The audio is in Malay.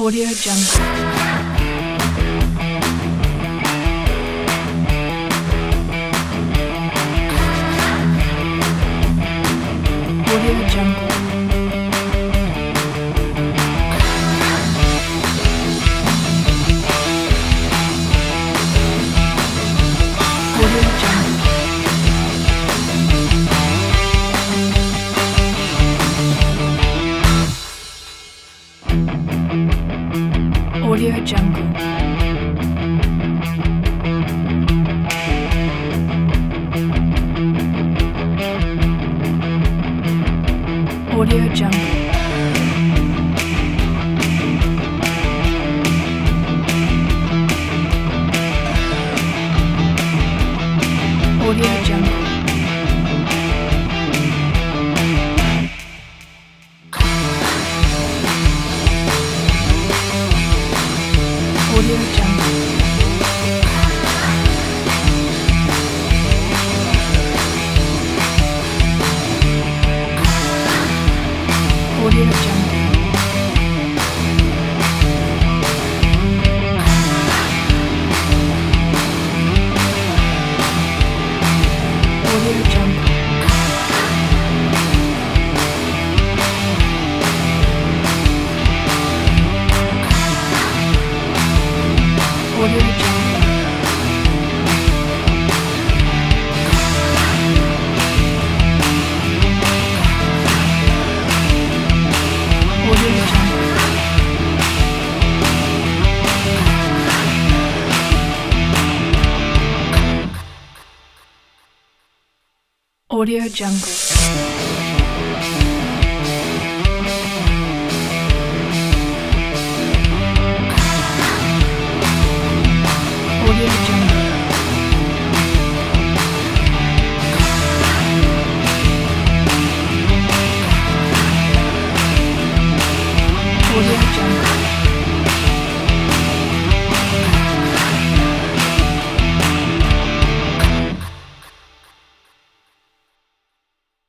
Audio Jungle. Audio Jungle. Audio Jungle. Audio Jungle. Audio Jungle. Audio Jungle. Audio Jungle. Audio Jungle. Audio Jungle. Audio Jungle. Audio Jungle. Audio Jungle. Audio Jungle. Audio Jungle.